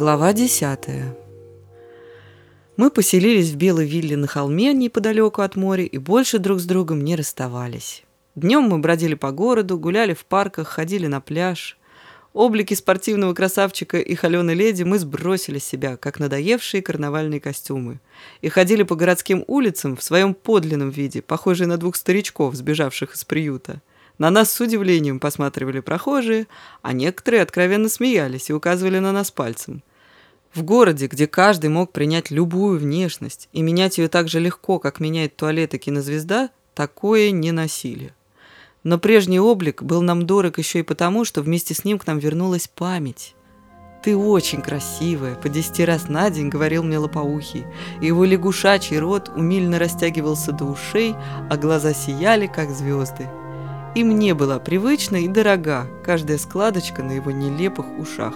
Глава 10. Мы поселились в белой вилле на холме неподалеку от моря и больше друг с другом не расставались. Днем мы бродили по городу, гуляли в парках, ходили на пляж. Облики спортивного красавчика и холеной леди мы сбросили с себя, как надоевшие карнавальные костюмы, и ходили по городским улицам в своем подлинном виде, похожие на двух старичков, сбежавших из приюта. На нас с удивлением посматривали прохожие, а некоторые откровенно смеялись и указывали на нас пальцем. В городе, где каждый мог принять любую внешность и менять ее так же легко, как меняет туалет и кинозвезда, такое не носили. Но прежний облик был нам дорог еще и потому, что вместе с ним к нам вернулась память. «Ты очень красивая», — по 10 раз на день говорил мне Лопоухий, и его лягушачий рот умильно растягивался до ушей, а глаза сияли, как звезды. И мне была привычна и дорога каждая складочка на его нелепых ушах.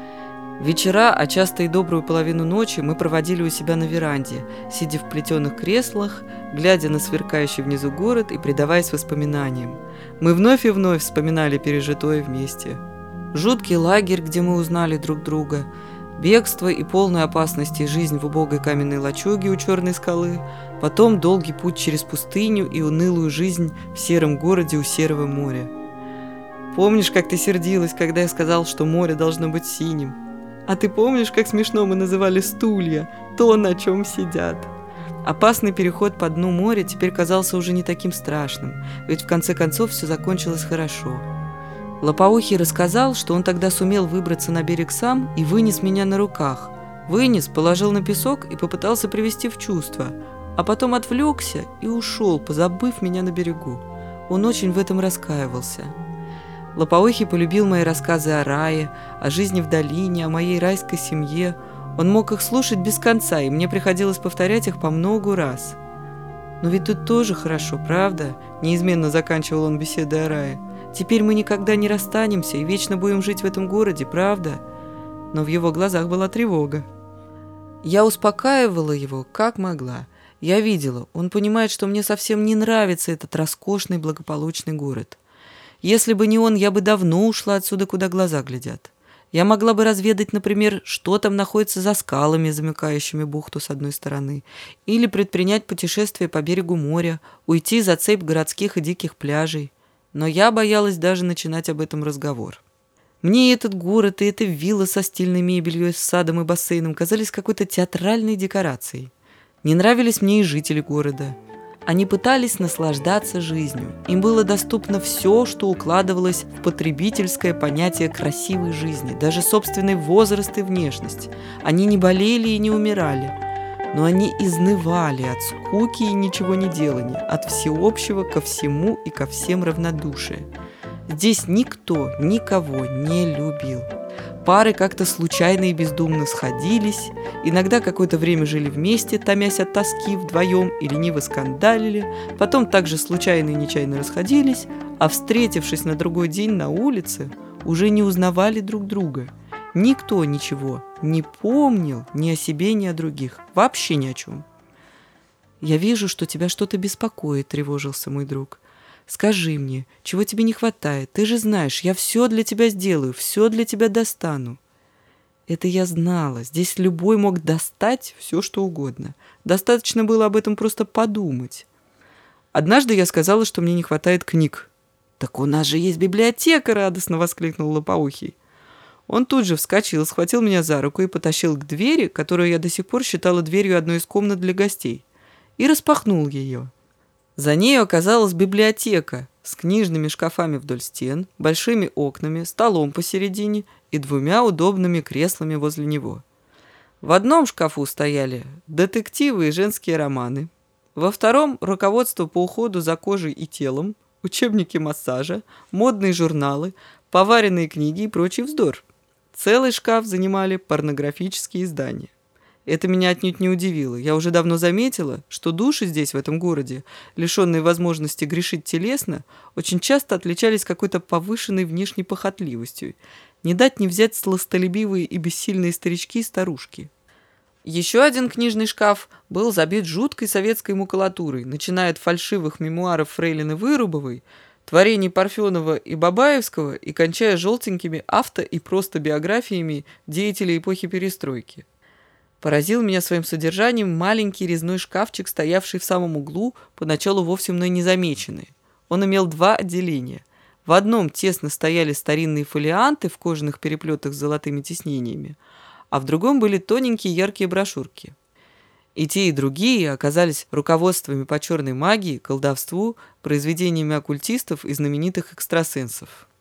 Вечера, а часто и добрую половину ночи мы проводили у себя на веранде, сидя в плетеных креслах, глядя на сверкающий внизу город и предаваясь воспоминаниям. Мы вновь и вновь вспоминали пережитое вместе. Жуткий лагерь, где мы узнали друг друга, бегство и полная опасности жизнь в убогой каменной лачуге у черной скалы, потом долгий путь через пустыню и унылую жизнь в сером городе у серого моря. Помнишь, как ты сердилась, когда я сказал, что море должно быть синим? А ты помнишь, как смешно мы называли стулья, то, на чем сидят? Опасный переход по дну моря теперь казался уже не таким страшным, ведь в конце концов все закончилось хорошо. Лопоухий рассказал, что он тогда сумел выбраться на берег сам и вынес меня на руках. Вынес, положил на песок и попытался привести в чувство, а потом отвлекся и ушел, позабыв меня на берегу. Он очень в этом раскаивался. Лопоухий полюбил мои рассказы о рае, о жизни в долине, о моей райской семье. Он мог их слушать без конца, и мне приходилось повторять их по многу раз. «Но ведь тут тоже хорошо, правда?» – неизменно заканчивал он беседы о рае. «Теперь мы никогда не расстанемся и вечно будем жить в этом городе, правда?» Но в его глазах была тревога. Я успокаивала его, как могла. Я видела, он понимает, что мне совсем не нравится этот роскошный благополучный город. Если бы не он, я бы давно ушла отсюда, куда глаза глядят. Я могла бы разведать, например, что там находится за скалами, замыкающими бухту с одной стороны, или предпринять путешествие по берегу моря, уйти за цепь городских и диких пляжей. Но я боялась даже начинать об этом разговор. Мне этот город и эта вилла со стильной мебелью, с садом и бассейном казались какой-то театральной декорацией. Не нравились мне и жители города. Они пытались наслаждаться жизнью. Им было доступно все, что укладывалось в потребительское понятие красивой жизни, даже собственный возраст и внешность. Они не болели и не умирали, но они изнывали от скуки и ничего не делания, от всеобщего ко всему и ко всем равнодушия. Здесь никто никого не любил. Пары как-то случайно и бездумно сходились, иногда какое-то время жили вместе, томясь от тоски вдвоем и лениво скандалили, потом также случайно и нечаянно расходились, а встретившись на другой день на улице, уже не узнавали друг друга. Никто ничего не помнил ни о себе, ни о других, вообще ни о чем. «Я вижу, что тебя что-то беспокоит», — тревожился мой друг. «Скажи мне, чего тебе не хватает? Ты же знаешь, я все для тебя сделаю, все для тебя достану». Это я знала. Здесь любой мог достать все, что угодно. Достаточно было об этом просто подумать. Однажды я сказала, что мне не хватает книг. «Так у нас же есть библиотека!» — радостно воскликнул Лопоухий. Он тут же вскочил, схватил меня за руку и потащил к двери, которую я до сих пор считала дверью одной из комнат для гостей, и распахнул ее. За ней оказалась библиотека с книжными шкафами вдоль стен, большими окнами, столом посередине и 2 удобными креслами возле него. В одном шкафу стояли детективы и женские романы, во втором – руководство по уходу за кожей и телом, учебники массажа, модные журналы, поваренные книги и прочий вздор. Целый шкаф занимали порнографические издания. Это меня отнюдь не удивило. Я уже давно заметила, что души здесь, в этом городе, лишенные возможности грешить телесно, очень часто отличались какой-то повышенной внешней похотливостью. Не дать не взять сластолюбивые и бессильные старички и старушки. Еще один книжный шкаф был забит жуткой советской макулатурой, начиная от фальшивых мемуаров фрейлины Вырубовой, творений Парфенова и Бабаевского и кончая желтенькими и просто биографиями деятелей эпохи перестройки. Поразил меня своим содержанием маленький резной шкафчик, стоявший в самом углу, поначалу вовсе мной незамеченный. Он имел 2 отделения. В одном тесно стояли старинные фолианты в кожаных переплетах с золотыми тиснениями, а в другом были тоненькие яркие брошюрки. И те, и другие оказались руководствами по черной магии, колдовству, произведениями оккультистов и знаменитых экстрасенсов.